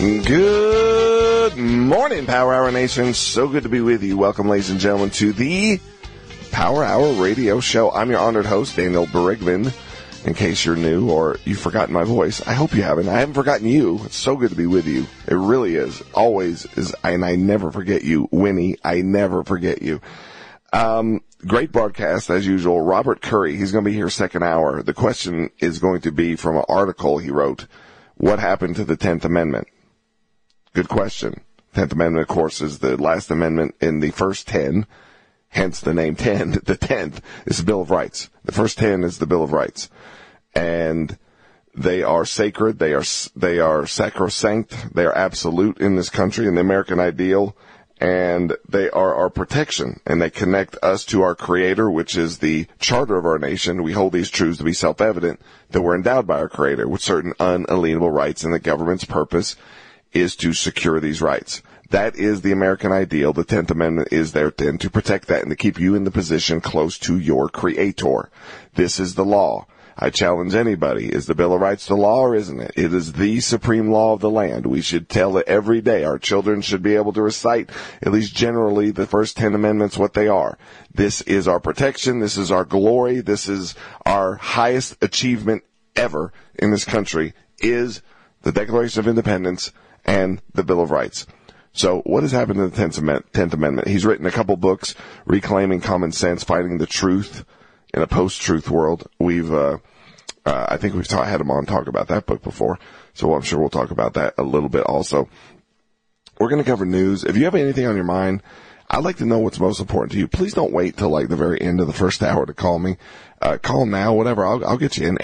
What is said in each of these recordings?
Good morning, Power Hour Nation. So good to be with you. Welcome, ladies and gentlemen, to the Power Hour Radio Show. I'm your honored host, Daniel Berigman. In case you're new or you've forgotten my voice, I hope you haven't. I haven't forgotten you. It's so good to be with you. It really is. Always is. And I never forget you. Winnie, I never forget you. Great broadcast, as usual. Robert Curry, he's going to be here second hour. The question is going to be from an article he wrote. What happened to the 10th Amendment? Good question. 10th Amendment, of course, is the last amendment in the first 10, hence the name 10. The 10th is the Bill of Rights. The first 10 is the Bill of Rights. And they are sacred, they are sacrosanct, they are absolute in this country, in the American ideal, and they are our protection, and they connect us to our Creator, which is the charter of our nation. We hold these truths to be self-evident, that we're endowed by our Creator with certain unalienable rights, and the government's purpose is to secure these rights. That is the American ideal. The 10th Amendment is there then to protect that and to keep you in the position close to your Creator. This is the law. I challenge anybody. Is the Bill of Rights the law or isn't it? It is the supreme law of the land. We should tell it every day. Our children should be able to recite, at least generally, the first 10 amendments, what they are. This is our protection. This is our glory. This is our highest achievement ever in this country, is the Declaration of Independence and the Bill of Rights. So what has happened to the 10th Amendment? He's written a couple books, Reclaiming Common Sense, Fighting the Truth in a Post-Truth World. I think we've had him on talk about that book before, so I'm sure we'll talk about that a little bit also. We're going to cover news. If you have anything on your mind, I'd like to know what's most important to you. Please don't wait till like the very end of the first hour to call me. Call now, whatever. I'll get you in.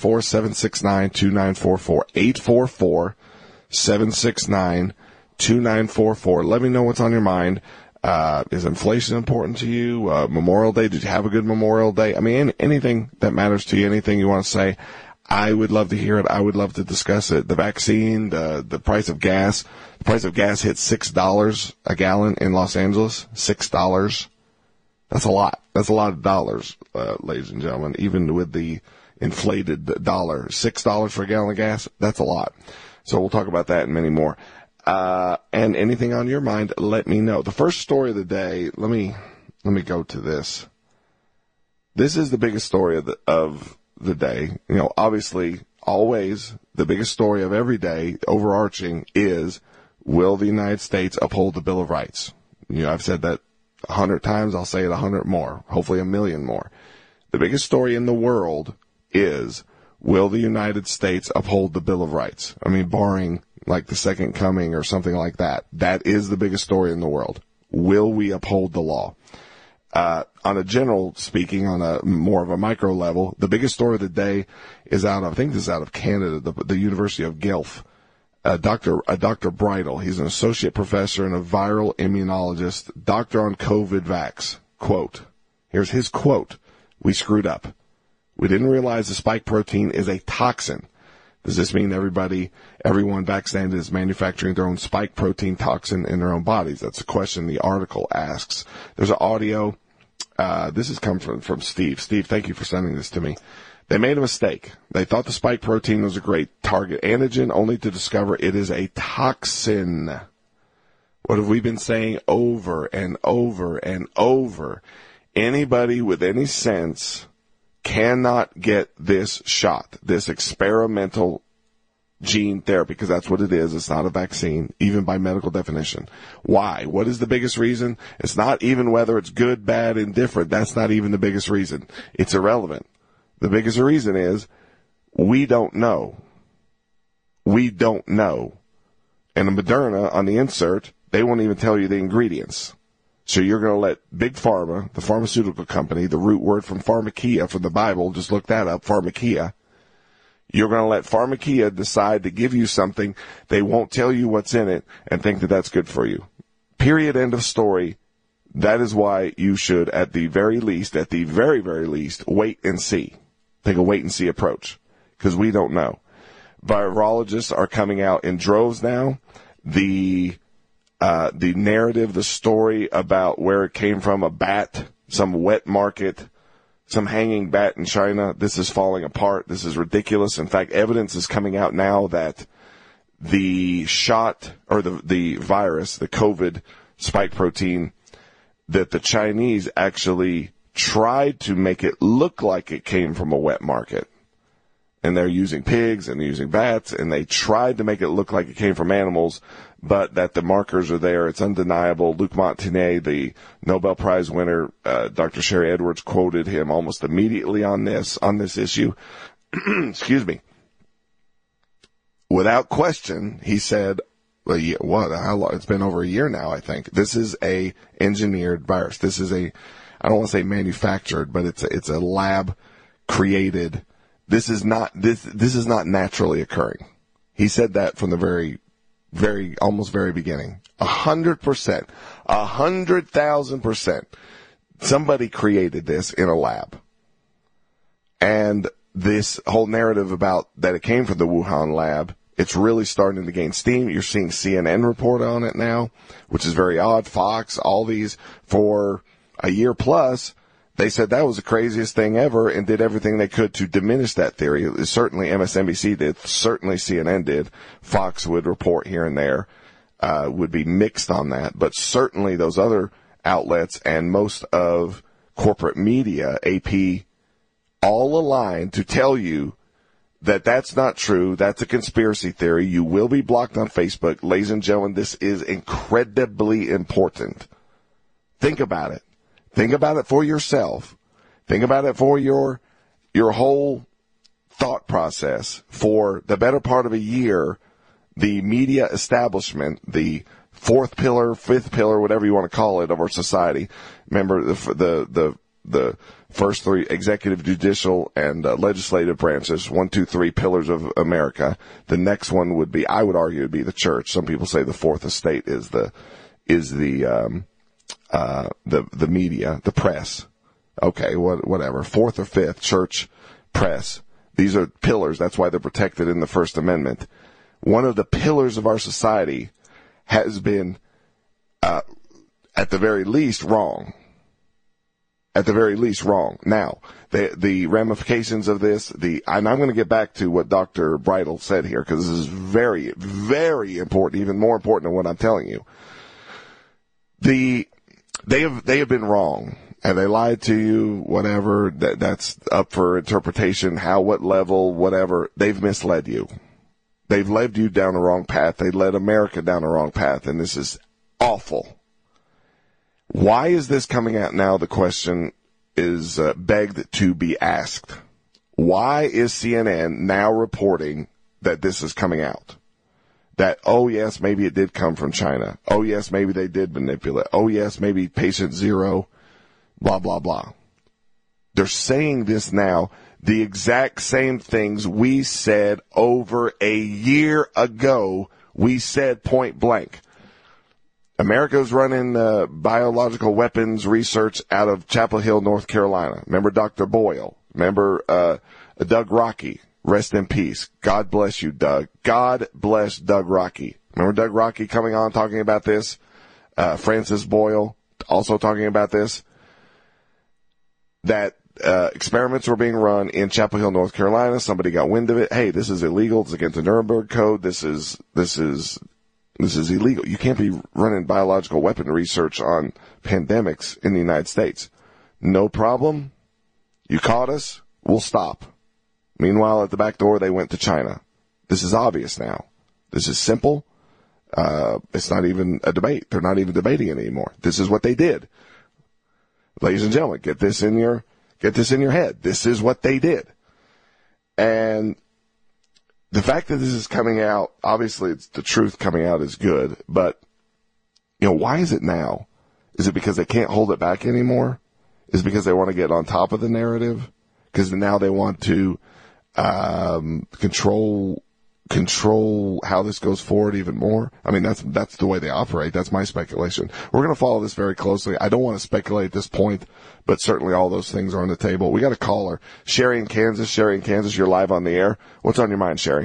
844-769-2944. 844-769-2944. Let me know what's on your mind. Is inflation important to you? Memorial Day, did you have a good Memorial Day? I mean, anything that matters to you, anything you want to say, I would love to hear it. I would love to discuss it. The vaccine, the price of gas. The price of gas hit $6 a gallon in Los Angeles. $6. That's a lot. That's a lot of dollars, ladies and gentlemen. Even with the inflated dollar, $6 for a gallon of gas, that's a lot. So we'll talk about that and many more. And anything on your mind, let me know. The first story of the day, let me go to this. This is the biggest story of the day. You know, obviously, always the biggest story of every day, overarching, is, will the United States uphold the Bill of Rights? You know, I've said that 100 times. I'll say it 100 more, hopefully 1,000,000 more. The biggest story in the world is, will the United States uphold the Bill of Rights? I mean, barring like the second coming or something like that. That is the biggest story in the world. Will we uphold the law? On a general speaking, on a more of a micro level, the biggest story of the day is I think this is out of Canada, the University of Guelph. Dr. Bridle, he's an associate professor and a viral immunologist, doctor on COVID vax. Quote, here's his quote: "We screwed up. We didn't realize the spike protein is a toxin." Does this mean everyone vaccinated is manufacturing their own spike protein toxin in their own bodies? That's a question the article asks. There's an audio. This has come from Steve. Steve, thank you for sending this to me. They made a mistake. They thought the spike protein was a great target antigen, only to discover it is a toxin. What have we been saying over and over and over? Anybody with any sense cannot get this shot, this experimental gene therapy, because that's what it is. It's not a vaccine, even by medical definition. Why? What is the biggest reason? It's not even whether it's good, bad, indifferent. That's not even the biggest reason. It's irrelevant. The biggest reason is we don't know. We don't know. And the Moderna on the insert, they won't even tell you the ingredients. So you're going to let Big Pharma, the pharmaceutical company, the root word from pharmakia from the Bible, just look that up, pharmakia. You're going to let pharmakia decide to give you something. They won't tell you what's in it and think that that's good for you. Period, end of story. That is why you should, at the very very, very least, wait and see. Take a wait and see approach, because we don't know. Virologists are coming out in droves now. The narrative, the story about where it came from, a bat, some wet market, some hanging bat in China. This is falling apart. This is ridiculous. In fact, evidence is coming out now that the shot or the virus, the COVID spike protein, that the Chinese actually tried to make it look like it came from a wet market. And they're using pigs and they're using bats, and they tried to make it look like it came from animals, but that the markers are there. It's undeniable. Luc Montagnier, the Nobel Prize winner, Dr. Sherry Edwards quoted him almost immediately on this issue. Excuse me. Without question, he said, well, how long? It's been over a year now, I think. This is a engineered virus. This is I don't want to say manufactured, but it's a lab created. This is not naturally occurring. He said that from the almost very beginning. 100%, 100,000%. Somebody created this in a lab. And this whole narrative about that it came from the Wuhan lab, it's really starting to gain steam. You're seeing CNN report on it now, which is very odd. Fox, all these, for a year plus, they said that was the craziest thing ever and did everything they could to diminish that theory. Certainly MSNBC did. Certainly CNN did. Fox would report here and there, would be mixed on that. But certainly those other outlets and most of corporate media, AP, all aligned to tell you that that's not true. That's a conspiracy theory. You will be blocked on Facebook. Ladies and gentlemen, this is incredibly important. Think about it. Think about it for yourself. Think about it for your whole thought process. For the better part of a year, the media establishment, the fourth pillar, fifth pillar, whatever you want to call it, of our society. Remember the first three, executive, judicial, and legislative branches, 1, 2, 3 pillars of America. The next one would be, I would argue, would be the church. Some people say the fourth estate is the media, the press. Okay, whatever. Fourth or fifth, church, press. These are pillars. That's why they're protected in the First Amendment. One of the pillars of our society has been, at the very least, wrong. At the very least, wrong. Now, the ramifications of this, and I'm going to get back to what Dr. Bridle said here, because this is very, very important, even more important than what I'm telling you. They have been wrong, and they lied to you, whatever, that's up for interpretation, how, what level, whatever. They've misled you. They've led you down the wrong path. They led America down the wrong path, and this is awful. Why is this coming out now? The question is begged to be asked. Why is CNN now reporting that this is coming out? That, oh, yes, maybe it did come from China. Oh, yes, maybe they did manipulate. Oh, yes, maybe patient zero, blah, blah, blah. They're saying this now, the exact same things we said over a year ago. We said point blank. America's running biological weapons research out of Chapel Hill, North Carolina. Remember Dr. Boyle? Remember Doug Rockey? Rest in peace. God bless you, Doug. God bless Doug Rockey. Remember Doug Rockey coming on talking about this? Francis Boyle also talking about this. That experiments were being run in Chapel Hill, North Carolina. Somebody got wind of it. Hey, this is illegal. It's against the Nuremberg Code. This is illegal. You can't be running biological weapon research on pandemics in the United States. No problem. You caught us. We'll stop. Meanwhile, at the back door, they went to China. This is obvious now. This is simple. It's not even a debate. They're not even debating it anymore. This is what they did. Ladies and gentlemen, get this in your head. This is what they did. And the fact that this is coming out, obviously it's the truth coming out is good, but, why is it now? Is it because they can't hold it back anymore? Is it because they want to get on top of the narrative? Because now they want to control how this goes forward even more. I mean, that's the way they operate. That's my speculation. We're going to follow this very closely. I don't want to speculate at this point, but certainly all those things are on the table. We got a caller. Sherry in Kansas. Sherry in Kansas, you're live on the air. What's on your mind, Sherry?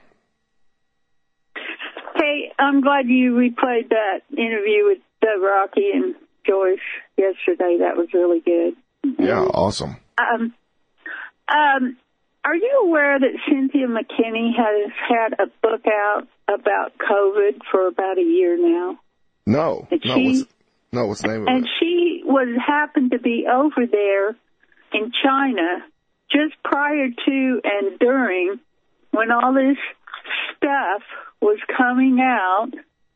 Hey, I'm glad you replayed that interview with Doug Rockey and Joyce yesterday. That was really good. Yeah, awesome. Are you aware that Cynthia McKinney has had a book out about COVID for about a year now? No. What's the name of it? And she happened to be over there in China just prior to and during when all this stuff was coming out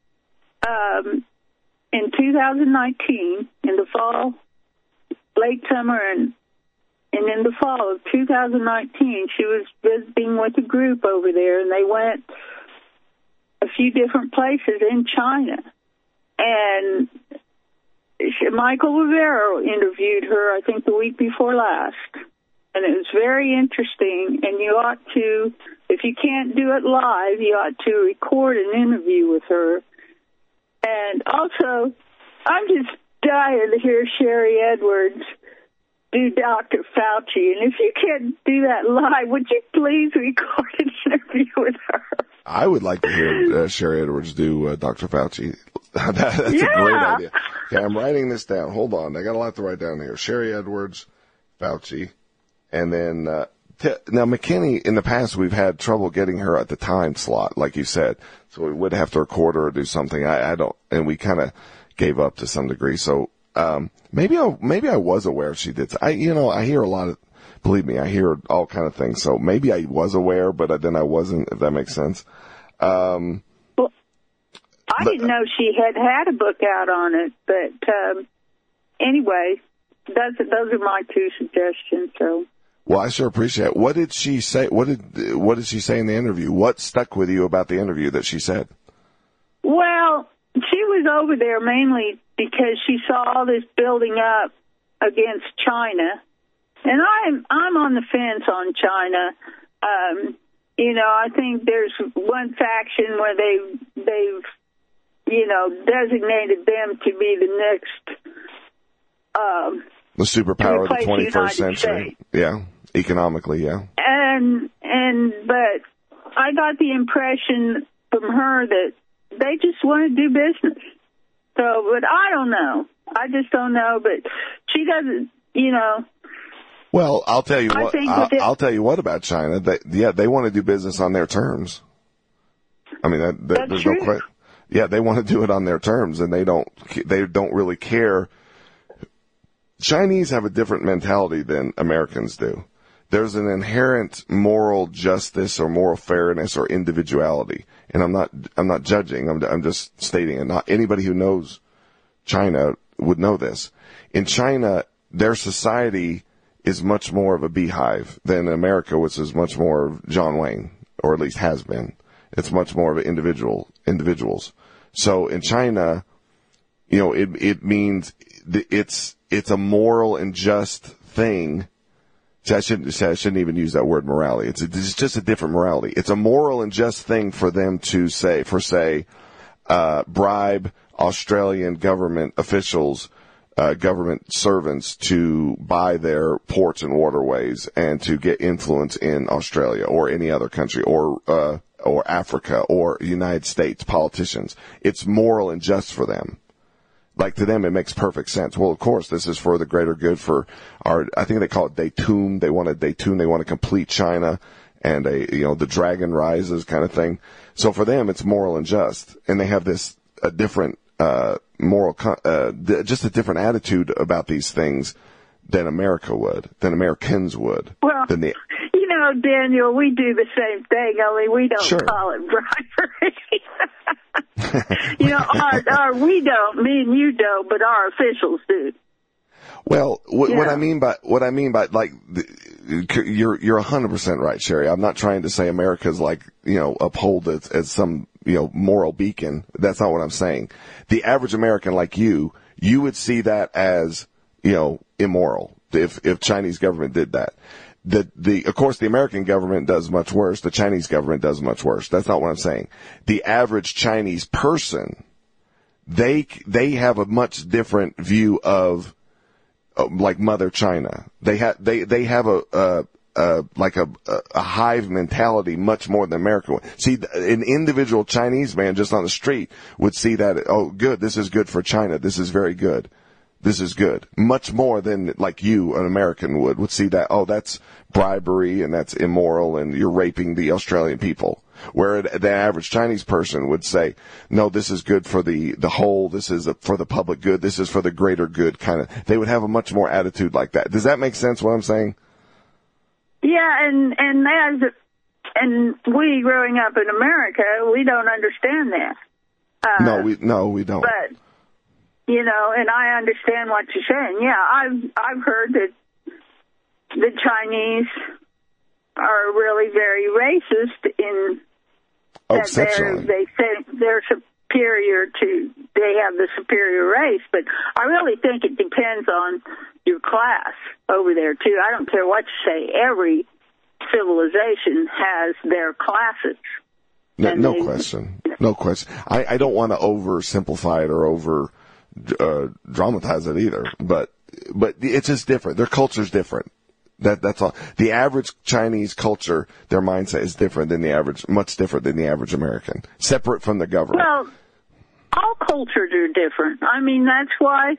in 2019, in the fall, late summer, and in the fall of 2019, she was visiting with a group over there, and they went a few different places in China. And Michael Rivera interviewed her, I think, the week before last. And it was very interesting. And you ought to, if you can't do it live, you ought to record an interview with her. And also, I'm just dying to hear Sherry Edwards do Dr. Fauci. And if you can't do that live, would you please record an interview with her? I would like to hear Sherry Edwards do Dr. Fauci. That's a great idea. Okay, I'm writing this down. Hold on. I got a lot to write down here. Sherry Edwards, Fauci. And then, now McKinney, in the past, we've had trouble getting her at the time slot, like you said. So we would have to record her or do something. And we kind of gave up to some degree. So, maybe I was aware she did. I hear a lot of, believe me, I hear all kind of things. So maybe I was aware, but then I wasn't, if that makes sense. I didn't know she had a book out on it, but anyway, those are my two suggestions. So, well, I sure appreciate it. What did she say? What did she say in the interview? What stuck with you about the interview that she said? Well, she was over there mainly because she saw all this building up against China, and I'm on the fence on China. I think there's one faction where they've designated them to be the next the superpower of the 21st century. States. Yeah, economically, yeah. But I got the impression from her that they just want to do business. So, but I don't know. I just don't know. But she doesn't, Well, I'll tell you what. I'll tell you what about China. They want to do business on their terms. I mean, there's true. no question. Yeah, they want to do it on their terms, and they don't really care. Chinese have a different mentality than Americans do. There's an inherent moral justice or moral fairness or individuality, and I'm not judging. I'm just stating it. Not anybody who knows China would know this. In China, their society is much more of a beehive than America, which is much more of John Wayne, or at least has been. It's much more of individuals. So in China, it means it's a moral and just thing. I shouldn't even use that word morality. It's just a different morality. It's a moral and just thing for them to say, bribe Australian government officials, government servants to buy their ports and waterways and to get influence in Australia or any other country or Africa or United States politicians. It's moral and just for them. Like, to them, it makes perfect sense. Well, of course, this is for the greater good for I think they call it Daytun. They want to complete China and the dragon rises kind of thing. So for them, it's moral and just. And they have a different, just a different attitude about these things than Americans would. Well, Daniel, we do the same thing, only we don't call it bribery. We don't, me and you don't, but our officials do. Well, what I mean by like, you're 100% right, Sherry. I'm not trying to say America's uphold it as some, moral beacon. That's not what I'm saying. The average American like you would see that as, immoral if Chinese government did that. Of course, the American government does much worse. The Chinese government does much worse. That's not what I'm saying. The average Chinese person, they have a much different view of, like Mother China. They have a hive mentality much more than America would. See, an individual Chinese man just on the street would see that, oh, good, this is good for China. This is very good. this is good, much more than like you, an American, would see that, oh, that's bribery and that's immoral and you're raping the Australian people. Where the average Chinese person would say, no, this is good for the whole, this is for the public good, this is for the greater good kind of, they would have a much more attitude like that. Does that make sense what I'm saying? Yeah, and we growing up in America, we don't understand that. No, we don't. But, you know, and I understand what you're saying. Yeah, I've heard that the Chinese are really very racist in that they think they're superior to, they have the superior race. But I really think it depends on your class over there, too. I don't care what you say. Every civilization has their classes. No question. No question. I don't want to oversimplify it or over dramatize it either, but it's just different. Their culture's different. That's all. The average Chinese culture, their mindset is different than much different than the average American, separate from the government. Well, all cultures are different. I mean, that's why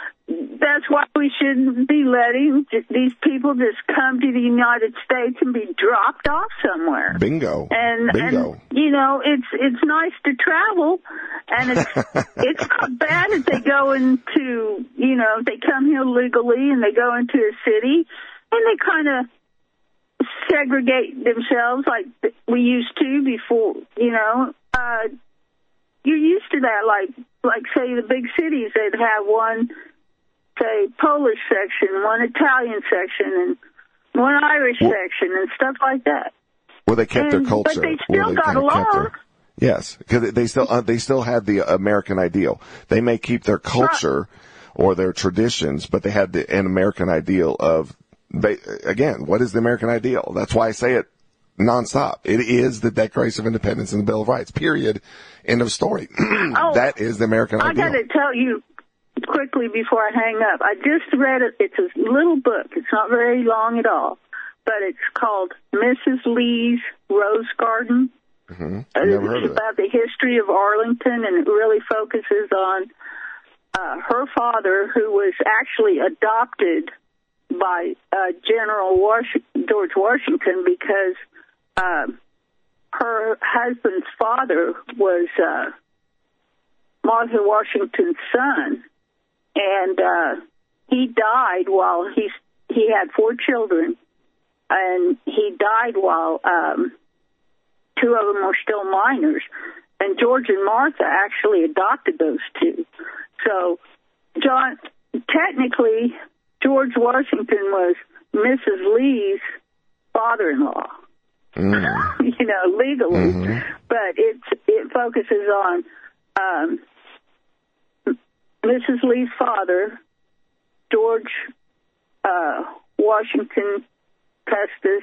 we shouldn't be letting these people just come to the United States and be dropped off somewhere. Bingo. And you know, it's nice to travel, and it's not bad if they go into, you know, they come here legally and they go into a city and they kind of segregate themselves like we used to before. You know, you're used to that. Like say the big cities, they'd have one, say, Polish section, one Italian section, and one Irish section, and stuff like that. Well, they kept their culture. But they still got along. Yes, because they still had the American ideal. They may keep their culture or their traditions, but they had an American ideal of, again, what is the American ideal? That's why I say it nonstop. It is the Declaration of Independence and the Bill of Rights, period. End of story. That is the American ideal. I got to tell you quickly before I hang up, I just read it. It's a little book. It's not very long at all, but it's called Mrs. Lee's Rose Garden. Mm-hmm. It's about the history of Arlington, and it really focuses on her father, who was actually adopted by George Washington, because her husband's father was Martha Washington's son, and he died while he had 4 children, and he died while 2 of them were still minors, and George and Martha actually adopted those 2. So, John, technically, George Washington was Mrs. Lee's father-in-law, you know, legally, but it focuses on Mrs. Lee's father, George Washington Custis,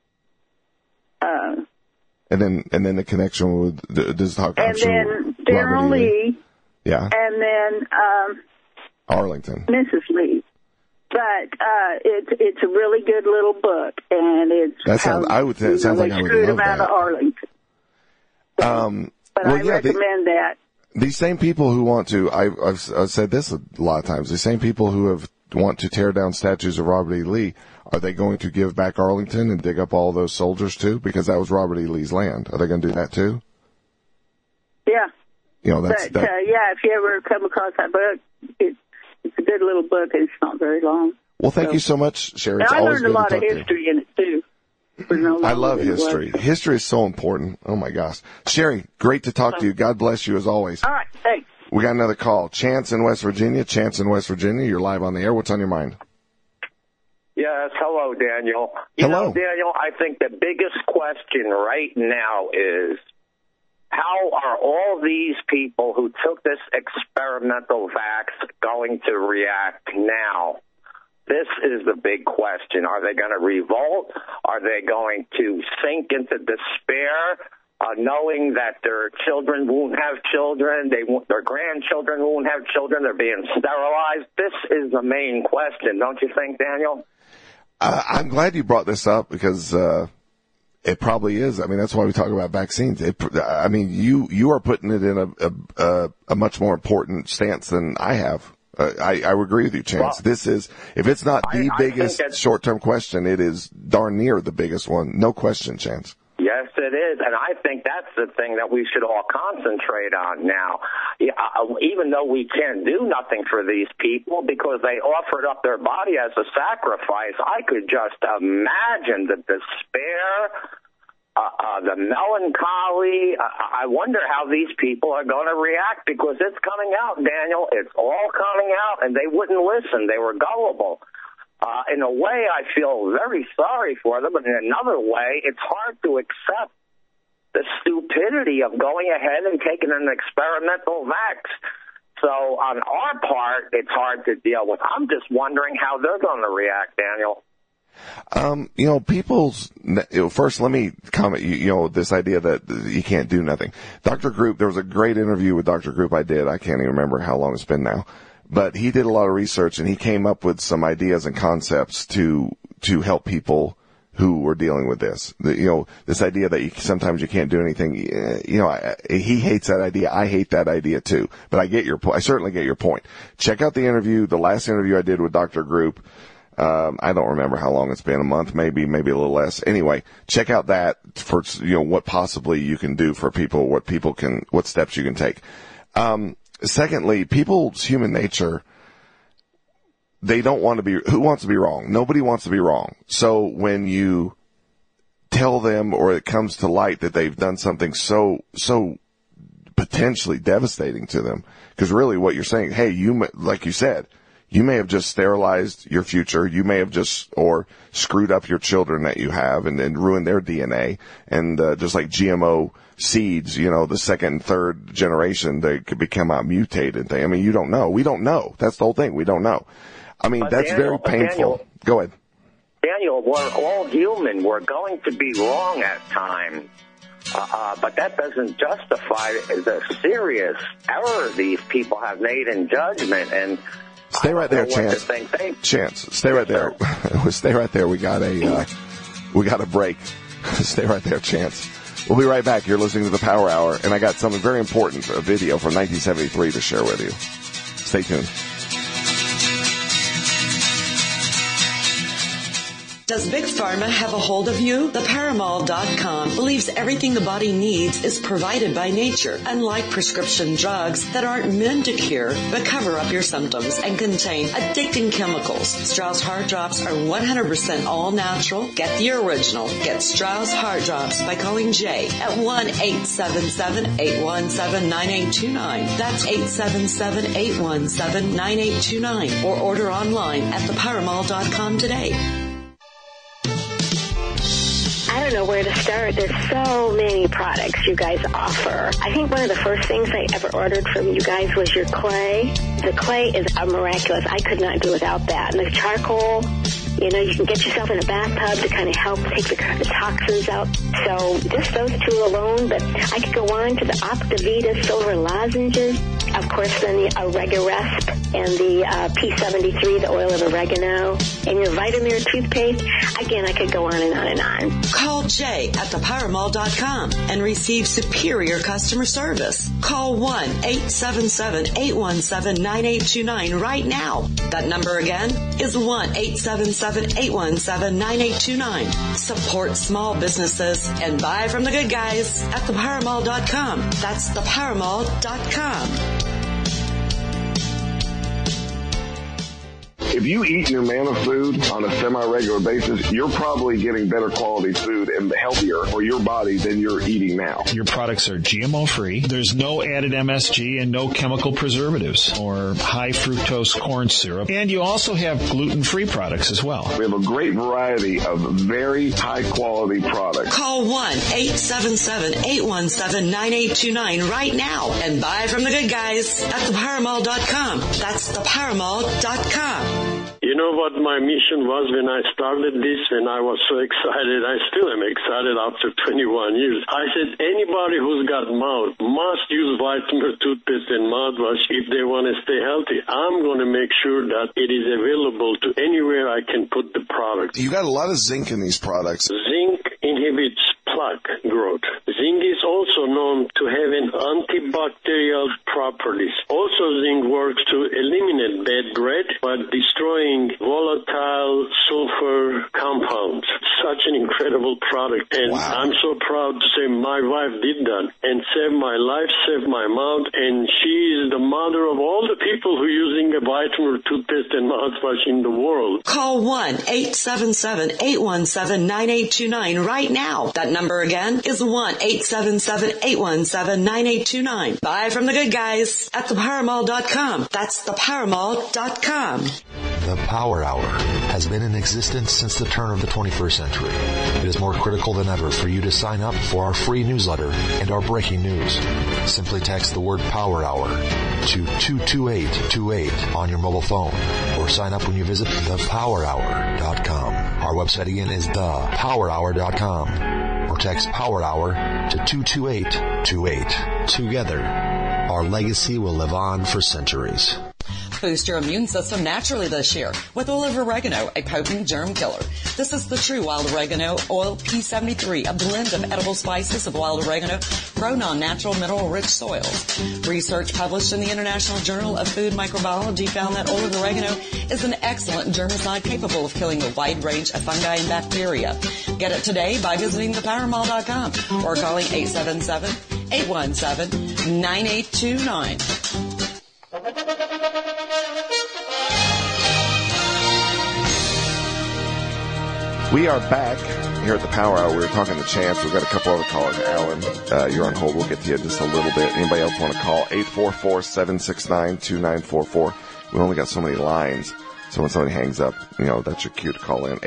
and then the connection with does talk about, and then General Lee, yeah, and then Arlington, Mrs. Lee. But it's a really good little book, and it's I would say it sounds like I would love that. Out of Arlington. But I recommend that. These same people who want to, I've said this a lot of times, the same people who want to tear down statues of Robert E. Lee, are they going to give back Arlington and dig up all those soldiers too? Because that was Robert E. Lee's land. Are they going to do that too? Yeah. You know, if you ever come across that book, it's a good little book, and it's not very long. Well, thank you so much, Sherry. I learned a lot of history in it too. I love history. History is so important. Oh my gosh. Sherry, great to talk to you. God bless you as always. All right, thanks. We got another call. Chance in West Virginia. You're live on the air. What's on your mind? Yes, hello, Daniel. Hello. Daniel, I think the biggest question right now is, how are all these people who took this experimental vax going to react now? This is the big question. Are they going to revolt? Are they going to sink into despair, knowing that their children won't have children, their grandchildren won't have children, they're being sterilized? This is the main question, don't you think, Daniel? I'm glad you brought this up, because it probably is. I mean, that's why we talk about vaccines. You are putting it in a much more important stance than I have. I agree with you, Chance. Well, if it's not the biggest short-term question, it is darn near the biggest one. No question, Chance. Yes, it is, and I think that's the thing that we should all concentrate on now. Even though we can't do nothing for these people because they offered up their body as a sacrifice, I could just imagine the despair, the melancholy. I wonder how these people are going to react because it's coming out, Daniel. It's all coming out, and they wouldn't listen. They were gullible. In a way, I feel very sorry for them, but in another way, it's hard to accept the stupidity of going ahead and taking an experimental vax. So on our part, it's hard to deal with. I'm just wondering how they're going to react, Daniel. First, let me comment, this idea that you can't do nothing. Dr. Group, there was a great interview with Dr. Group I did. I can't even remember how long it's been now. But he did a lot of research, and he came up with some ideas and concepts to help people who were dealing with this. This idea that sometimes you can't do anything. He hates that idea. I hate that idea too. But I certainly get your point. Check out the interview, the last interview I did with Dr. Group. I don't remember how long it's been, a month, maybe a little less. Anyway, check out that for, what possibly you can do for people, what steps you can take. Secondly, people's human nature, they don't want to be, who wants to be wrong? Nobody wants to be wrong. So when you tell them or it comes to light that they've done something so potentially devastating to them, because really what you're saying, hey, like you said, you may have just sterilized your future. You may have or screwed up your children that you have and ruined their DNA. And, just like GMO seeds, the second and third generation, they could become out mutated. You don't know. We don't know. That's the whole thing. We don't know. That's very painful. Daniel, go ahead. Daniel, we're all human. We're going to be wrong at times. But that doesn't justify the serious error these people have made in judgment. And stay right there, Chance. Chance, stay right there. Stay right there. We got a break. Stay right there, Chance. We'll be right back. You're listening to the Power Hour, and I got something very important, a video from 1973 to share with you. Stay tuned. Does Big Pharma have a hold of you? TheParamal.com believes everything the body needs is provided by nature, unlike prescription drugs that aren't meant to cure but cover up your symptoms and contain addicting chemicals. Strauss Heart Drops are 100% all natural. Get the original. Get Strauss Heart Drops by calling Jay at 1-877-817-9829. That's 877-817-9829. Or order online at TheParamal.com today. I don't know where to start. There's so many products you guys offer. I think one of the first things I ever ordered from you guys was your clay. The clay is miraculous. I could not do without that. And the charcoal, you can get yourself in a bathtub to kind of help take the toxins out. So just those two alone, but I could go on to the Optivita silver lozenges. Of course, then the Oregaresp and the P73, the oil of oregano, and your Vitamir toothpaste. Again, I could go on and on and on. Call Jay at ThePowerMall.com and receive superior customer service. Call 1-877-817-9829 right now. That number again is 1-877-817-9829. Support small businesses and buy from the good guys at ThePowerMall.com. That's ThePowerMall.com. If you eat your manna food on a semi-regular basis, you're probably getting better quality food and healthier for your body than you're eating now. Your products are GMO-free. There's no added MSG and no chemical preservatives or high fructose corn syrup. And you also have gluten-free products as well. We have a great variety of very high-quality products. Call 1-877-817-9829 right now and buy from the good guys at ThePowerMall.com. That's ThePowerMall.com. You know what my mission was when I started this, and I was so excited. I still am excited after 21 years. I said anybody who's got mouth must use Vitamir toothpaste and mouthwash if they want to stay healthy. I'm going to make sure that it is available to anywhere I can put the product. You got a lot of zinc in these products. Zinc inhibits plaque growth. Zinc is also known to have an antibacterial properties. Also, zinc works to eliminate bad breath by destroying volatile sulfur compounds. Such an incredible product. And wow. I'm so proud to say my wife did that and saved my life, saved my mouth, and she is the mother of all the people who are using a vitamin toothpaste and mouthwash in the world. Call 1-877-817-9829 right now. That number again is 1-877-817-9829. Buy from the good guys at thepowermall.com. That's thepowermall.com. The Power Hour has been in existence since the turn of the 21st century. It is more critical than ever for you to sign up for our free newsletter and our breaking news. Simply text the word Power Hour to 22828 on your mobile phone or sign up when you visit thepowerhour.com. Our website again is thepowerhour.com or text Power Hour to 22828. Together, our legacy will live on for centuries. Boost your immune system naturally this year with olive oregano, a potent germ killer. This is the true wild oregano oil P73, a blend of edible spices of wild oregano grown on natural mineral-rich soils. Research published in the International Journal of Food Microbiology found that olive oregano is an excellent germicide capable of killing a wide range of fungi and bacteria. Get it today by visiting thepowermall.com or calling 877-817-9829. We are back here at the Power Hour. We were talking to Chance. We've got a couple other callers. Alan, you're on hold. We'll get to you in just a little bit. Anybody else want to call? 844-769-2944. We only got so many lines, so when somebody hangs up, that's your cue to call in.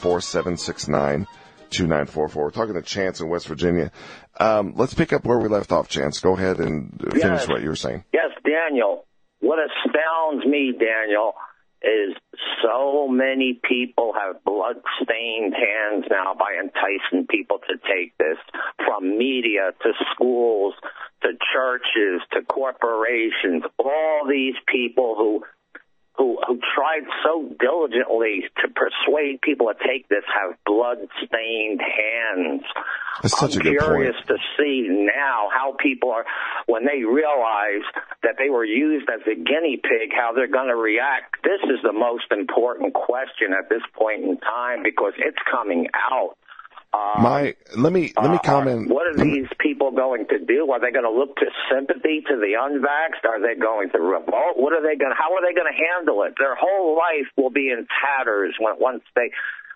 844-769-2944. We're talking to Chance in West Virginia. Let's pick up where we left off, Chance. Go ahead and finish what you were saying. Yes, Daniel. What astounds me, Daniel, is so many people have blood-stained hands now by enticing people to take this, from media to schools to churches to corporations. All these people who tried so diligently to persuade people to take this have blood-stained hands. That's such a good point. I'm curious to see now how people are, when they realize that they were used as a guinea pig, how they're going to react. This is the most important question at this point in time because it's coming out. Let me comment. What are these people going to do? Are they going to look to sympathy to the unvaxxed? Are they going to revolt? How are they going to handle it? Their whole life will be in tatters once they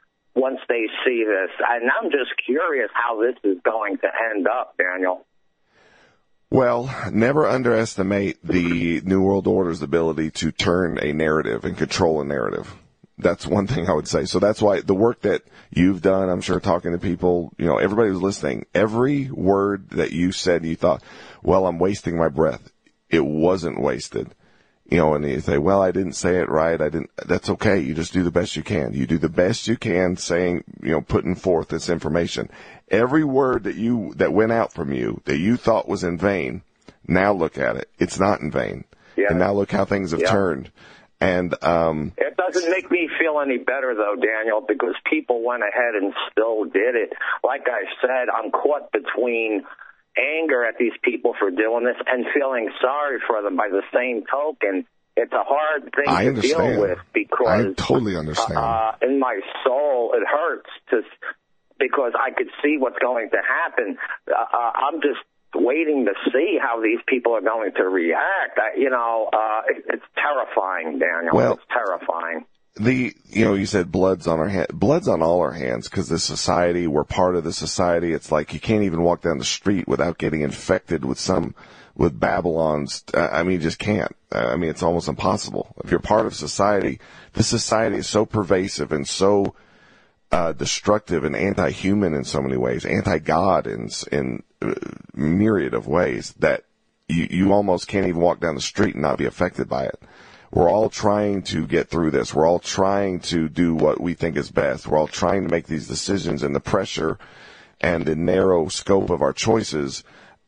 see this. And I'm just curious how this is going to end up, Daniel. Well, never underestimate the New World Order's ability to turn a narrative and control a narrative. That's one thing I would say. So that's why the work that you've done, I'm sure, talking to people, everybody who's listening, every word that you said, you thought, well, I'm wasting my breath. It wasn't wasted. And you say, well, I didn't say it right. That's okay. You just do the best you can. You do the best you can saying, putting forth this information. Every word that went out from you that you thought was in vain, now look at it. It's not in vain. Yeah. And now look how things have turned. And it doesn't make me feel any better, though, Daniel, because people went ahead and still did it. Like I said, I'm caught between anger at these people for doing this and feeling sorry for them by the same token. It's a hard thing to deal with because I totally understand. In my soul, it hurts because I could see what's going to happen. I'm just waiting to see how these people are going to react. It's terrifying, Daniel. Well, it's terrifying. You said blood's on our hand. Blood's on all our hands because this society, we're part of the society. It's like you can't even walk down the street without getting infected with Babylon's. You just can't. It's almost impossible. If you're part of society, this society is so pervasive and so destructive and anti-human in so many ways, anti-God in myriad of ways that you almost can't even walk down the street and not be affected by it. We're all trying to get through this. We're all trying to do what we think is best. We're all trying to make these decisions, and the pressure and the narrow scope of our choices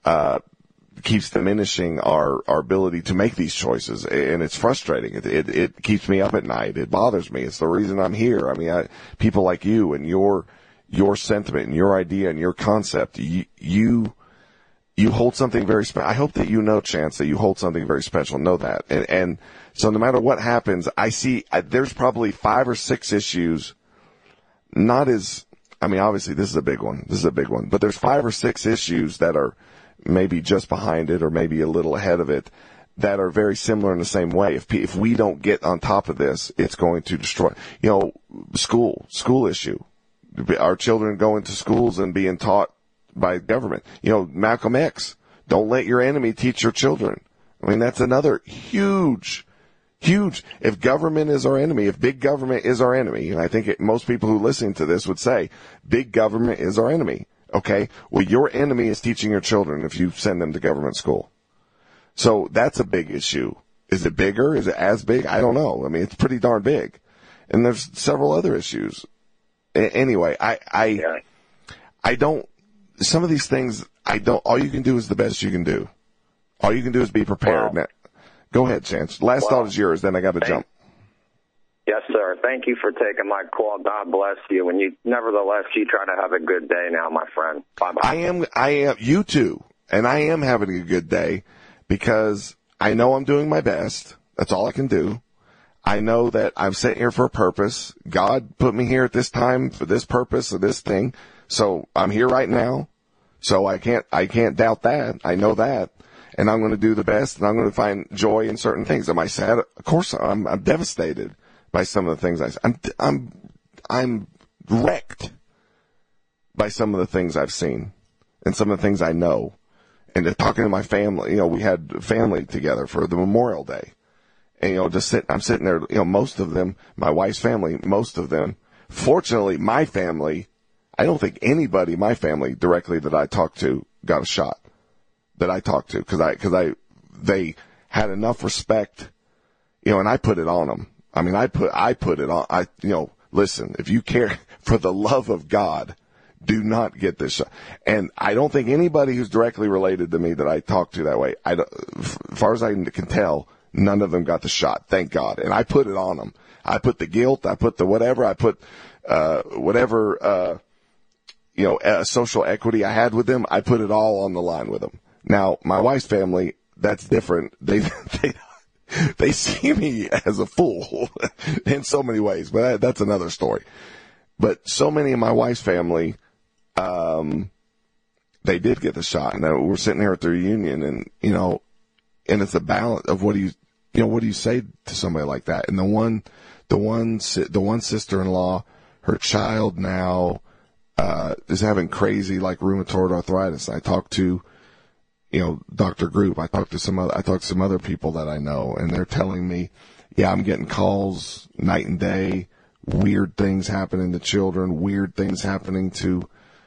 keeps diminishing our ability to make these choices, and it's frustrating. It keeps me up at night. It bothers me. It's the reason I'm here. People like you and your your sentiment and your idea and your concept, you hold something very special. I hope that you know, Chance, that you hold something very special. Know that. And so no matter what happens, I see there's probably 5 or 6 issues, obviously this is a big one. But there's 5 or 6 issues that are maybe just behind it or maybe a little ahead of it that are very similar in the same way. If we don't get on top of this, it's going to destroy, school issue. Our children going to schools and being taught by government. Malcolm X, don't let your enemy teach your children. I mean, that's another huge, if government is our enemy, if big government is our enemy, and I think most people who listen to this would say big government is our enemy. Okay. Well, your enemy is teaching your children if you send them to government school. So that's a big issue. Is it bigger? Is it as big? I don't know. I mean, it's pretty darn big. And there's several other issues. Anyway, I don't, some of these things, all you can do is the best you can do. All you can do is be prepared. Now, go ahead, Chance. Last thought is yours, then I got to jump. Yes, sir. Thank you for taking my call. God bless you. And nevertheless, you try to have a good day now, my friend. Bye-bye. I am, you too. And I am having a good day because I know I'm doing my best. That's all I can do. I know that I'm sitting here for a purpose. God put me here at this time for this purpose or this thing. So I'm here right now. So I can't doubt that. I know that. And I'm going to do the best, and I'm going to find joy in certain things. Am I sad? Of course I'm devastated by some of the things I'm wrecked by some of the things I've seen and some of the things I know. And talking to my family, we had family together for the Memorial Day. And, I'm sitting there, most of them, my wife's family, most of them. Fortunately, my family, I don't think anybody in my family directly that I talked to got a shot that I talked to because they had enough respect, and I put it on them. I mean, I put it on, listen, if you care, for the love of God, do not get this shot. And I don't think anybody who's directly related to me that I talked to that way, as far as I can tell, none of them got the shot. Thank God. And I put it on them. I put the guilt. I put the whatever. I put, social equity I had with them. I put it all on the line with them. Now, my wife's family, that's different. They see me as a fool in so many ways, but that's another story. But so many of my wife's family, they did get the shot. And we're sitting here at the reunion and, and it's a balance of what do you say to somebody like that? And the one sister-in-law, her child now, is having crazy rheumatoid arthritis. I talked to, Dr. Group. I talked to some other people that I know, and they're telling me, I'm getting calls night and day, weird things happening to children, weird things happening to,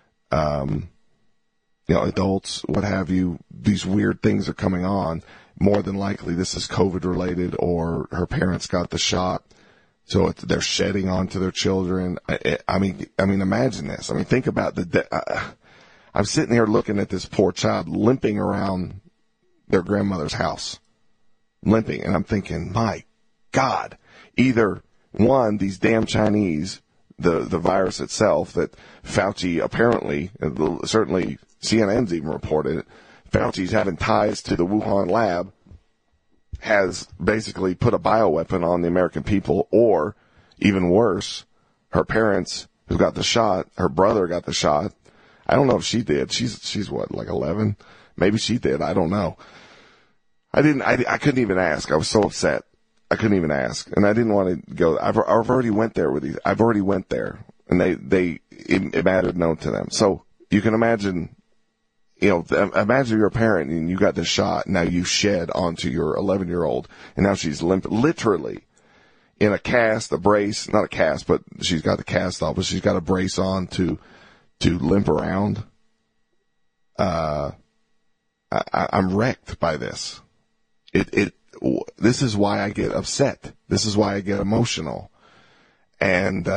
adults, what have you. These weird things are coming on. More than likely, this is COVID related, or her parents got the shot. So they're shedding onto their children. I mean, imagine this. I mean, think about I'm sitting here looking at this poor child limping around their grandmother's house, limping. And I'm thinking, my God, either one, these damn Chinese, the virus itself that Fauci apparently, certainly CNN's even reported it, Fauci's having ties to the Wuhan lab, has basically put a bioweapon on the American people, or even worse, her parents who got the shot, her brother got the shot. I don't know if she did. She's what, 11? Maybe she did. I don't know. I couldn't even ask. I was so upset. I couldn't even ask. And I didn't want to go. I've already went there with these. I've already went there, and it mattered known to them. So you can imagine, imagine you're a parent and you got the shot. Now you shed onto your 11-year-old, and now she's limp, literally in a cast, a brace, not a cast, but she's got the cast off, but she's got a brace on to limp around. I'm wrecked by this. This is why I get upset. This is why I get emotional. And,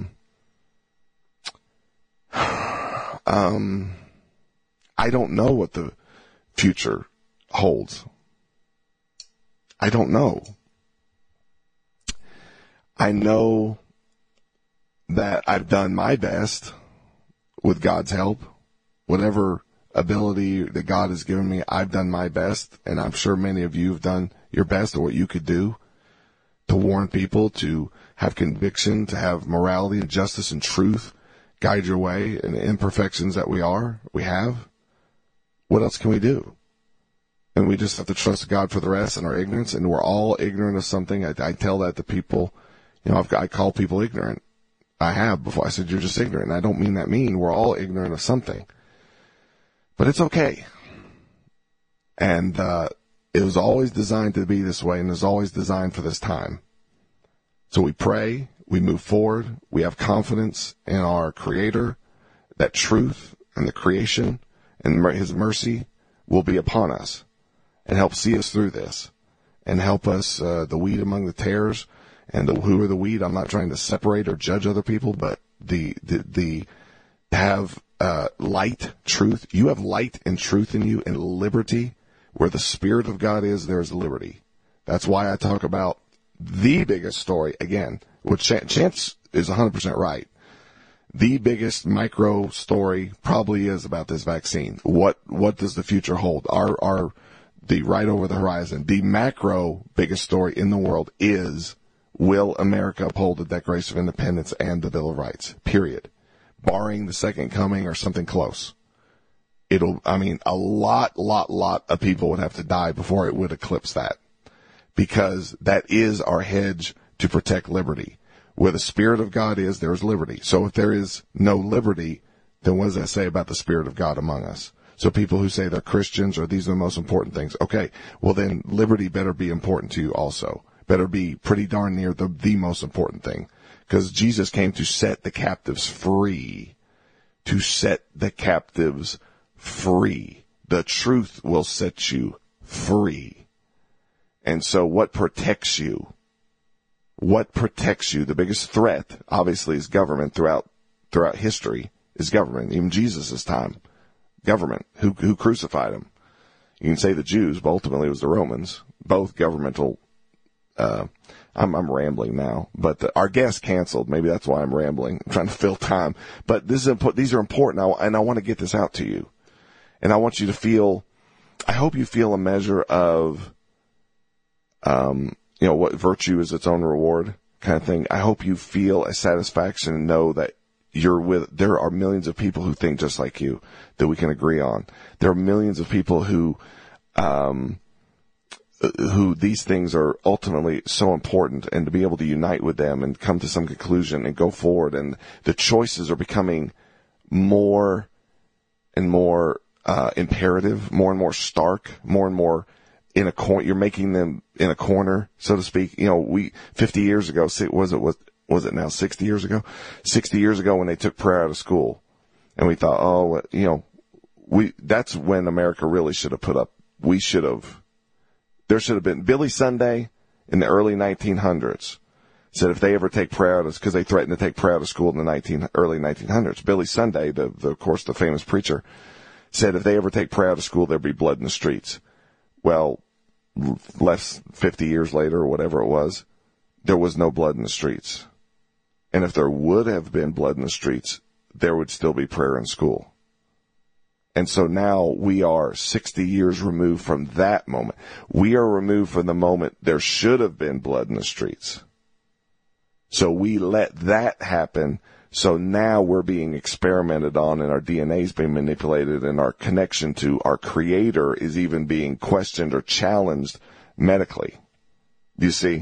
I don't know what the future holds. I don't know. I know that I've done my best. with God's help, whatever ability that God has given me, I've done my best, and I'm sure many of you have done your best at what you could do to warn people, to have conviction, to have morality and justice and truth guide your way, and the imperfections that we have. What else can we do? And we just have to trust God for the rest and our ignorance, and we're all ignorant of something. I tell that to people. I call people ignorant. I have before. I said, you're just ignorant. I don't mean that mean. We're all ignorant of something. But it's okay. And it was always designed to be this way, and it was always designed for this time. So we pray, we move forward, we have confidence in our Creator, that truth and the creation and His mercy will be upon us and help see us through this and help us, the wheat among the tares, and who are the wheat. I'm not trying to separate or judge other people, but have light, truth. You have light and truth in you and liberty. Where the Spirit of God is, there's liberty. That's why I talk about the biggest story, again, which Chance is 100% right. The biggest micro story probably is about this vaccine. What does the future hold? The right over the horizon. The macro biggest story in the world is, will America uphold the Declaration of Independence and the Bill of Rights? Period. Barring the second coming or something close. A lot of people would have to die before it would eclipse that. Because that is our hedge to protect liberty. Where the Spirit of God is, there is liberty. So if there is no liberty, then what does that say about the Spirit of God among us? So people who say they're Christians or these are the most important things, okay, well then liberty better be important to you also. Better be pretty darn near the most important thing. Because Jesus came to set the captives free. To set the captives free. The truth will set you free. And so what protects you? What protects you? The biggest threat, obviously, is government throughout history, is government. Even Jesus' time. Government. Who crucified him? You can say the Jews, but ultimately it was the Romans. Both governmental. I'm rambling now, but our guest canceled. Maybe that's why I'm rambling. I'm trying to fill time. But these are important, and I want to get this out to you. And I want you to feel, I hope you feel a measure of, what virtue is its own reward kind of thing. I hope you feel a satisfaction and know that there are millions of people who think just like you that we can agree on. There are millions of people who these things are ultimately so important, and to be able to unite with them and come to some conclusion and go forward. And the choices are becoming more and more imperative, more and more stark, more and more in a corner. You're making them in a corner, so to speak. 50 years ago, was it now 60 years ago? 60 years ago when they took prayer out of school, and we thought, that's when America really should have put up. There should have been Billy Sunday in the early 1900s said if they ever take prayer out of, because they threatened to take prayer out of school in the early 1900s. Billy Sunday, of course, the famous preacher, said if they ever take prayer out of school, there'll be blood in the streets. Well, less 50 years later or whatever it was, there was no blood in the streets. And if there would have been blood in the streets, there would still be prayer in school. And so now we are 60 years removed from that moment. We are removed from the moment there should have been blood in the streets. So we let that happen. So now we're being experimented on, and our DNA is being manipulated, and our connection to our Creator is even being questioned or challenged medically. You see?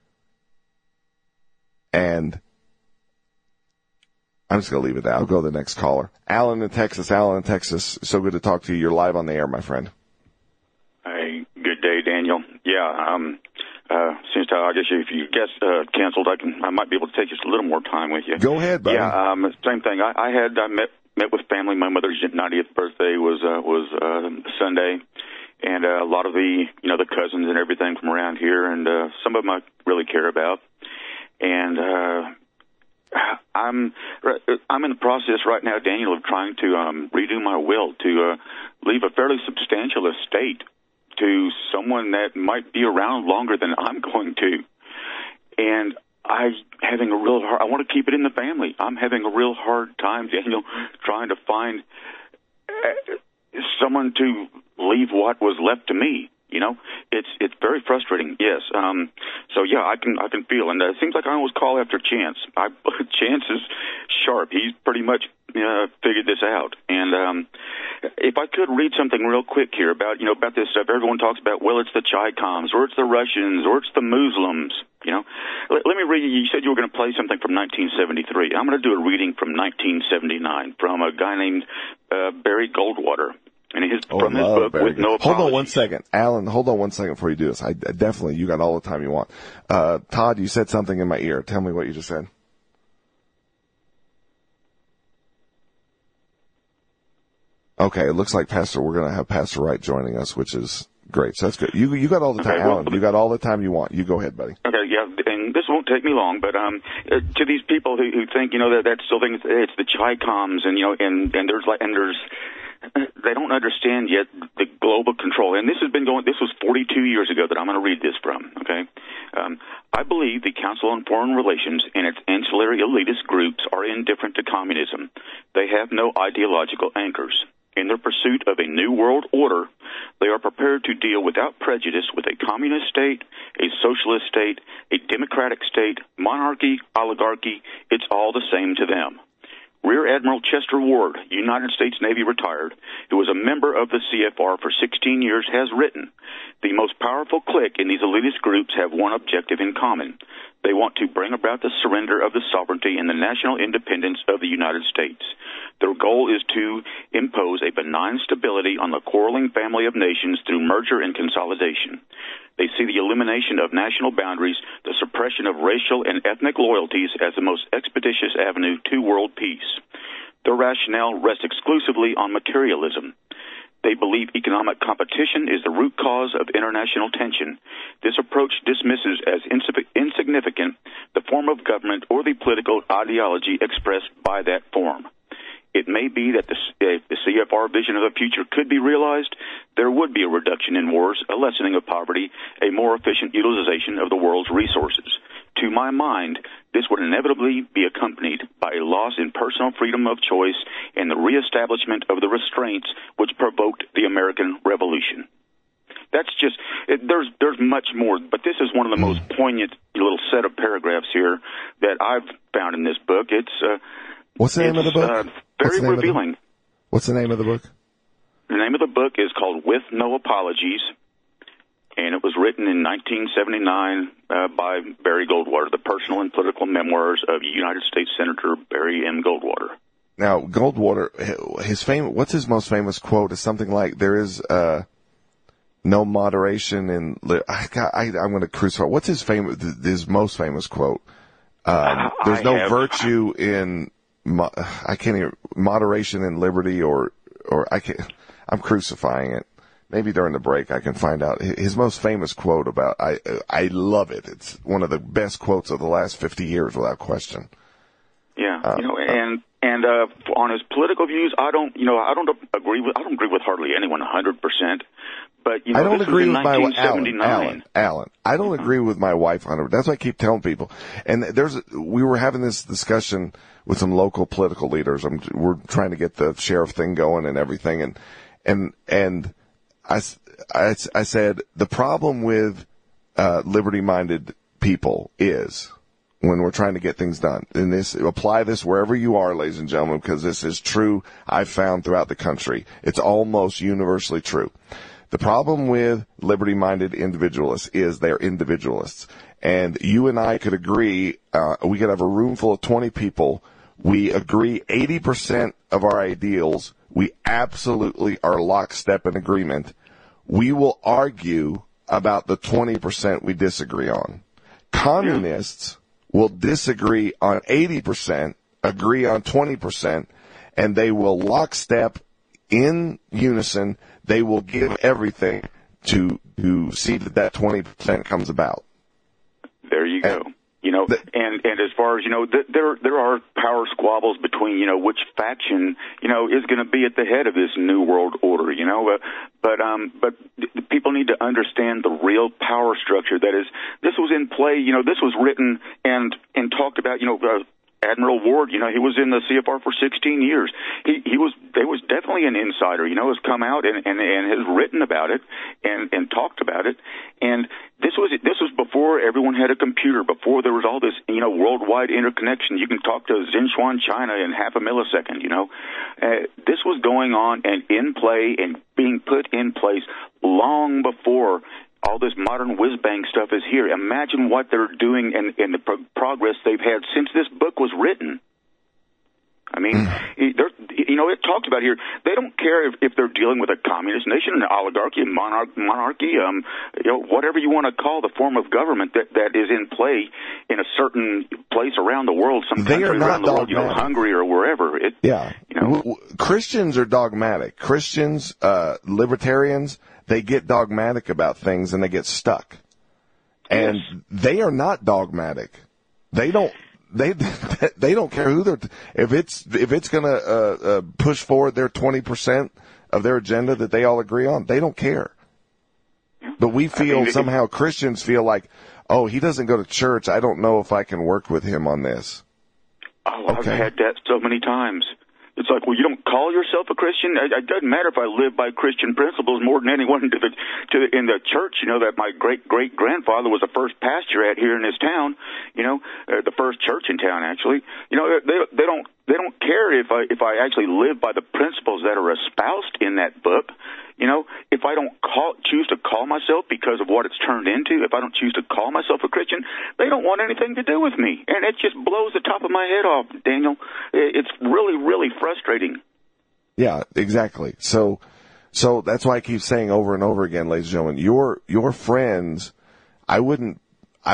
And I'm just going to leave it there. I'll go to the next caller. Alan in Texas. So good to talk to you. You're live on the air, my friend. Hey, good day, Daniel. Yeah, since I guess if you guest canceled, I might be able to take just a little more time with you. Go ahead, buddy. Yeah, same thing. I met with family. My mother's 90th birthday was Sunday, and a lot of the cousins and everything from around here, and some of them I really care about, and I'm in the process right now, Daniel, of trying to redo my will to leave a fairly substantial estate to someone that might be around longer than I'm going to. And I want to keep it in the family. I'm having a real hard time, Daniel, trying to find someone to leave what was left to me. You know, it's very frustrating. Yes. So yeah, I can feel, and it seems like I always call after Chance. Chance is sharp. He's pretty much figured this out. And if I could read something real quick here about this stuff, everyone talks about, well, it's the Chi-Coms, or it's the Russians, or it's the Muslims. You know, let me read. You said you were going to play something from 1973. I'm going to do a reading from 1979 from a guy named Barry Goldwater. And from his book, With No Apology. Hold on one second. Alan, hold on one second before you do this. I definitely, you got all the time you want. Todd, you said something in my ear. Tell me what you just said. Okay, it looks like we're going to have Pastor Wright joining us, which is great. So that's good. You got all the time, Alan. You got all the time you want. You go ahead, buddy. Okay, yeah, and this won't take me long, but to these people who think, that still think it's the Chi-Coms, and there's they don't understand yet the global control. And this was 42 years ago that I'm going to read this from, okay? I believe the Council on Foreign Relations and its ancillary elitist groups are indifferent to communism. They have no ideological anchors. In their pursuit of a new world order, they are prepared to deal without prejudice with a communist state, a socialist state, a democratic state, monarchy, oligarchy. It's all the same to them. Rear Admiral Chester Ward, United States Navy retired, who was a member of the CFR for 16 years, has written, the most powerful clique in these elitist groups have one objective in common. They want to bring about the surrender of the sovereignty and the national independence of the United States. Their goal is to impose a benign stability on the quarreling family of nations through merger and consolidation. They see the elimination of national boundaries, the suppression of racial and ethnic loyalties as the most expeditious avenue to world peace. Their rationale rests exclusively on materialism. They believe economic competition is the root cause of international tension. This approach dismisses as insignificant the form of government or the political ideology expressed by that form. It may be that if the CFR vision of the future could be realized, there would be a reduction in wars, a lessening of poverty, a more efficient utilization of the world's resources. To my mind, this would inevitably be accompanied by a loss in personal freedom of choice and the reestablishment of the restraints which provoked the American Revolution. That's just, there's much more, but this is one of the most poignant little set of paragraphs here that I've found in this book. What's the name of the book? Very revealing. What's the name of the book? The name of the book is called With No Apologies, and it was written in 1979 by Barry Goldwater, the personal and political memoirs of United States Senator Barry M. Goldwater. Now, Goldwater, what's his most famous quote? Is something like, there is no moderation in... I'm going to crucify. What's his most famous quote? There's no virtue in... I can't even, moderation and liberty, or I can't, I'm crucifying it. Maybe during the break I can find out his most famous quote about, I love it. It's one of the best quotes of the last 50 years without question. Yeah. And on his political views, I don't agree with hardly anyone 100%. But, I don't agree with my Alan. I don't agree with my wife 100%. That's what I keep telling people. And we were having this discussion with some local political leaders. We're trying to get the sheriff thing going and everything. And I said, the problem with, liberty-minded people is when we're trying to get things done. And apply this wherever you are, ladies and gentlemen, because this is true. I've found throughout the country. It's almost universally true. The problem with liberty-minded individualists is they're individualists. And you and I could agree, we could have a room full of 20 people. We agree 80% of our ideals. We absolutely are lockstep in agreement. We will argue about the 20% we disagree on. Communists will disagree on 80%, agree on 20%, and they will lockstep in unison. They will give everything to see that 20% comes about. There you go. And as far as, there are power squabbles between, which faction, is going to be at the head of this new world order, But people need to understand the real power structure that is. This was in play. This was written and talked about. Admiral Ward, he was in the CFR for 16 years. He was definitely an insider, has come out and has written about it and talked about it. And this was before everyone had a computer, before there was all this, worldwide interconnection. You can talk to Xinchuan, China in half a millisecond, This was going on and in play and being put in place long before all this modern whiz-bang stuff is here. Imagine what they're doing and the progress they've had since this book was written. I mean, it talks about here, they don't care if they're dealing with a communist nation, an oligarchy, a monarchy, whatever you want to call the form of government that is in play in a certain place around the world, some country around the world, Hungary or wherever. Christians are dogmatic. Christians, libertarians, they get dogmatic about things and they get stuck. And they are not dogmatic. They don't care who if it's going to push forward their 20% of their agenda that they all agree on, they don't care. But we feel somehow Christians feel like, oh, he doesn't go to church. I don't know if I can work with him on this. Oh, I've had that so many times. It's like, well, you don't call yourself a Christian? It doesn't matter if I live by Christian principles more than anyone in the church, that my great-great-grandfather was the first pastor at here in this town, the first church in town, actually. They don't care if I actually live by the principles that are espoused in that book. If I don't choose to call myself because of what it's turned into, if I don't choose to call myself a Christian, they don't want anything to do with me. And it just blows the top of my head off, Daniel. It's really, really frustrating. Yeah, exactly. So that's why I keep saying over and over again, ladies and gentlemen, your friends, I wouldn't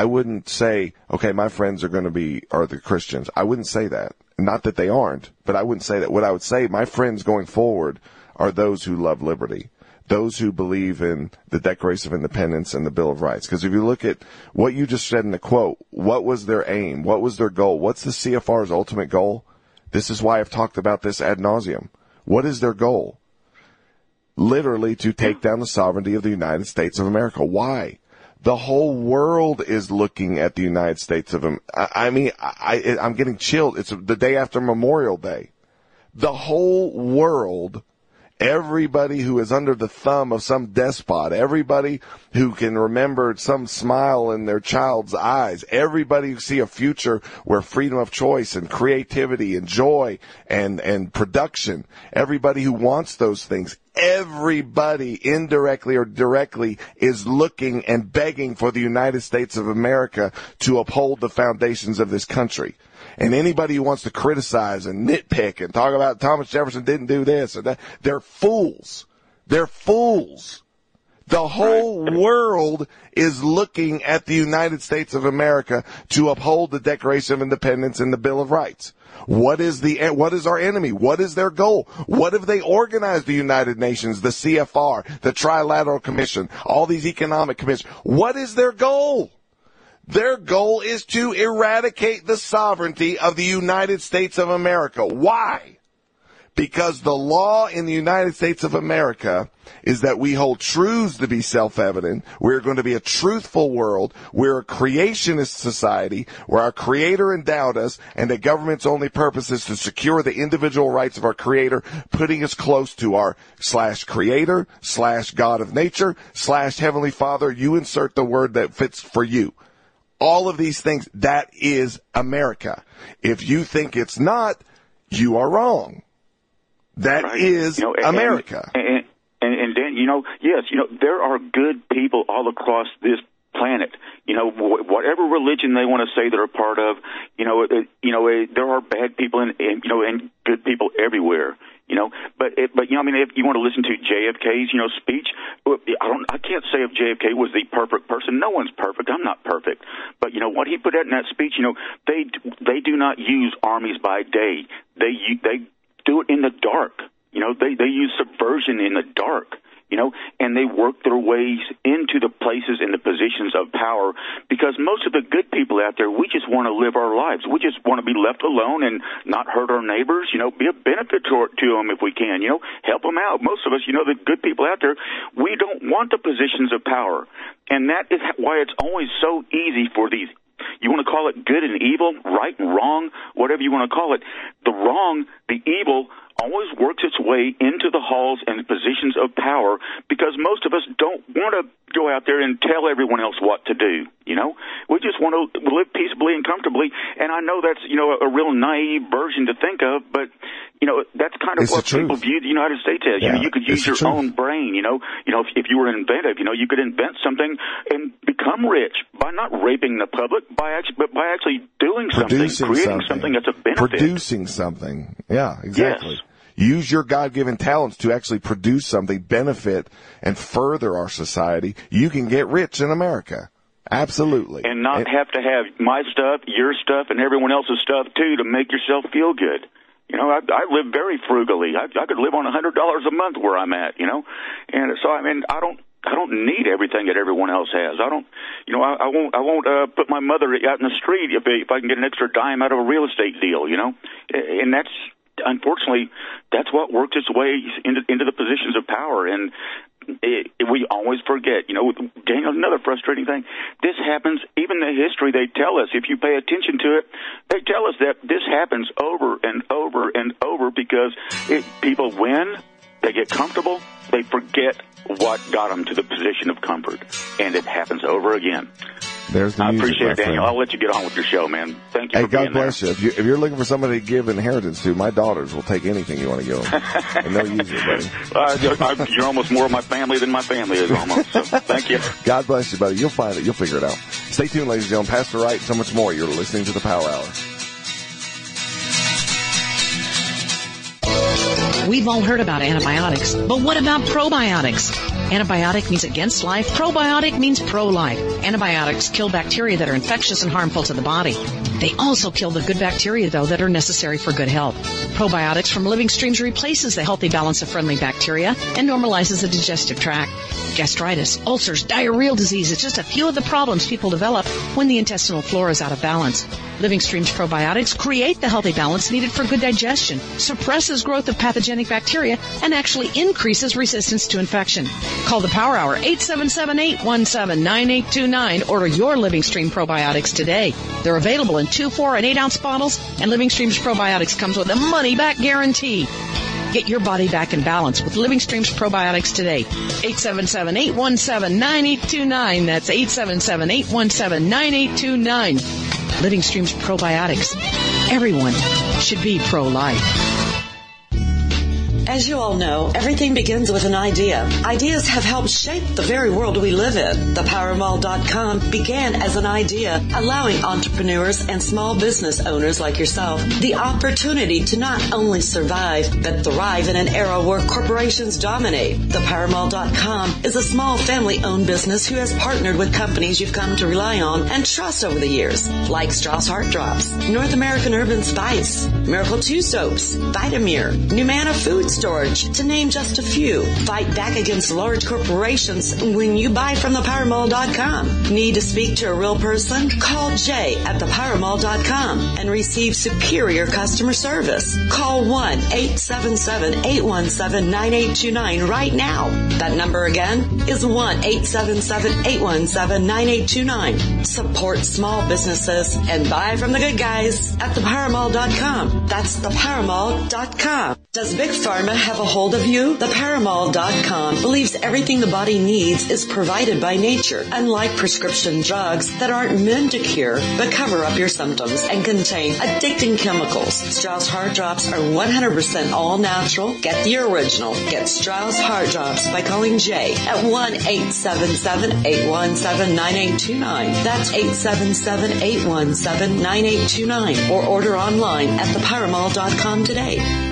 say, okay, my friends are the Christians. I wouldn't say that. Not that they aren't, but I wouldn't say that. What I would say, my friends going forward are those who love liberty, those who believe in the Declaration of Independence and the Bill of Rights. Because if you look at what you just said in the quote, what was their aim? What was their goal? What's the CFR's ultimate goal? This is why I've talked about this ad nauseum. What is their goal? Literally to take down the sovereignty of the United States of America. Why? The whole world is looking at the United States of America. I'm getting chilled. It's the day after Memorial Day. The whole world, everybody who is under the thumb of some despot, everybody who can remember some smile in their child's eyes, everybody who see a future where freedom of choice and creativity and joy and production, everybody who wants those things, everybody indirectly or directly is looking and begging for the United States of America to uphold the foundations of this country. And anybody who wants to criticize and nitpick and talk about Thomas Jefferson didn't do this or that, they're fools. They're fools. The whole world is looking at the United States of America to uphold the Declaration of Independence and the Bill of Rights. What is our enemy? What is their goal? What have they organized the United Nations, the CFR, the Trilateral Commission, all these economic commissions? What is their goal? Their goal is to eradicate the sovereignty of the United States of America. Why? Because the law in the United States of America is that we hold truths to be self-evident. We're going to be a truthful world. We're a creationist society where our Creator endowed us, and the government's only purpose is to secure the individual rights of our Creator, putting us close to our /Creator, /God of nature, /Heavenly Father. You insert the word that fits for you. All of these things, that is America. If you think it's not, you are wrong. That is America. And Dan, yes, there are good people all across this planet. Whatever religion they want to say they're a part of, there are bad people and good people everywhere. But if you want to listen to JFK's, speech, I can't say if JFK was the perfect person. No one's perfect. I'm not perfect. But what he put out in that speech, they do not use armies by day. They do it in the dark. They use subversion in the dark. and they work their ways into the places and the positions of power, because most of the good people out there, we just want to live our lives. We just want to be left alone and not hurt our neighbors, be a benefit to them if we can, help them out. Most of us, the good people out there, we don't want the positions of power. And that is why it's always so easy for these, you want to call it good and evil, right and wrong, whatever you want to call it. The wrong, the evil, always works its way into the halls and positions of power, because most of us don't want to go out there and tell everyone else what to do. We just want to live peaceably and comfortably. And I know that's, a real naive version to think of, but, that's kind of it's what people view the United States as. Yeah, you could use your own brain, if you were inventive, you could invent something and become rich by not raping the public, but by actually doing something, creating something that's a benefit. Producing something. Yeah, exactly. Yes. Use your God-given talents to actually produce something, benefit, and further our society. You can get rich in America. Absolutely. And not have to have my stuff, your stuff, and everyone else's stuff, too, to make yourself feel good. I live very frugally. I could live on $100 a month where I'm at, And so, I don't need everything that everyone else has. I won't put my mother out in the street if I can get an extra dime out of a real estate deal, And that's, unfortunately, that's what works its way into the positions of power. And we always forget, Daniel, another frustrating thing, this happens, even the history they tell us, if you pay attention to it, they tell us that this happens over and over and over because people win, they get comfortable, they forget what got them to the position of comfort, and it happens over again. There's the I music, appreciate it, Daniel. friend. I'll let you get on with your show, man. Thank you for being God bless there. you. If you're looking for somebody to give inheritance to, my daughters will take anything you want to give them. And they'll use it, buddy. You're almost more of my family than my family is almost. So thank you. God bless you, buddy. You'll find it. You'll figure it out. Stay tuned, ladies and gentlemen. Pastor Wright, so much more. You're listening to the Power Hour. We've all heard about antibiotics, but what about probiotics? Antibiotic means against life. Probiotic means pro-life. Antibiotics kill bacteria that are infectious and harmful to the body. They also kill the good bacteria, though, that are necessary for good health. Probiotics from Living Streams replaces the healthy balance of friendly bacteria and normalizes the digestive tract. Gastritis, ulcers, diarrheal disease is just a few of the problems people develop when the intestinal flora is out of balance. Living Streams probiotics create the healthy balance needed for good digestion, suppresses growth of pathogenic bacteria, and actually increases resistance to infection. Call the Power Hour, 877-817-9829. Order your Living Stream probiotics today. They're available in 2, 4, and 8-ounce bottles, and Living Streams probiotics comes with a money-back guarantee. Get your body back in balance with Living Streams probiotics today. 877-817-9829. That's 877-817-9829. Living Streams probiotics. Everyone should be pro-life. As you all know, everything begins with an idea. Ideas have helped shape the very world we live in. ThePowerMall.com began as an idea, allowing entrepreneurs and small business owners like yourself the opportunity to not only survive, but thrive in an era where corporations dominate. ThePowerMall.com is a small family-owned business who has partnered with companies you've come to rely on and trust over the years, like Strauss Heart Drops, North American Urban Spice, Miracle 2 Soaps, Vitamir, Numana Food Storage, to name just a few. Fight back against large corporations when you buy from ThePowerMall.com. Need to speak to a real person? Call Jay at ThePowerMall.com and receive superior customer service. Call 1-877-817-9829 right now. That number again is 1-877-817-9829. Support small businesses and buy from the good guys at ThePowerMall.com. That's ThePowerMall.com. Does Big Pharma have a hold of you? ThePowerMall.com believes everything the body needs is provided by nature, unlike prescription drugs that aren't meant to cure but cover up your symptoms and contain addicting chemicals. Strauss Heart Drops are 100% all natural. Get the original. Get Strauss Heart Drops by calling Jay at 1-877-817-9829. That's 877-817-9829. Or order online at ThePowerMall.com today.